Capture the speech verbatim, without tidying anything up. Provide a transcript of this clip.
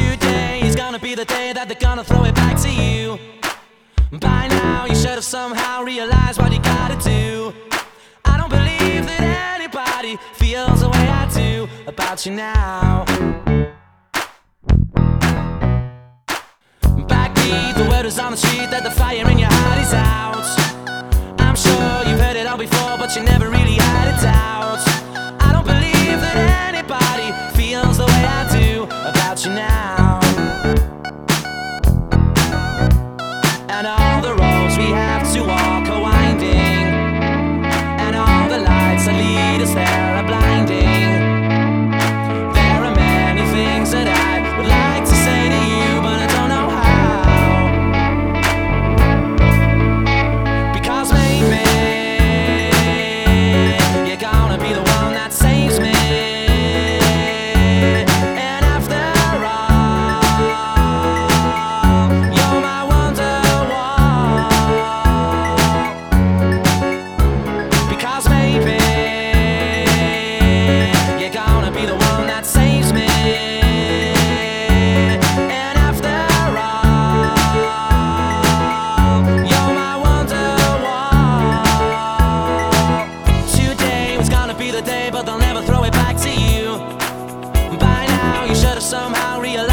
Today is gonna be the day that they're gonna throw it back to you. By now you should have somehow realized what you gotta do. I don't believe that anybody feels the way I do about you now. Backbeat, the word is on the street that the fire in your heart is out. I'm sure you've heard it all before, but you never really had a doubt. I don't believe that anybody feels the way I do about you now. And all the roads we have to walk are winding, and all the lights that lead us there are blinding. There are many things that I would like to say to you, but I don't know how. Because maybe you're gonna be the one that saves me. And after all, you're my Wonderwall. Because maybe you're gonna be the one that saves me. And after all, you're my Wonderwall. Today was gonna be the day, but they'll never throw it back to you. By now you should have somehow realized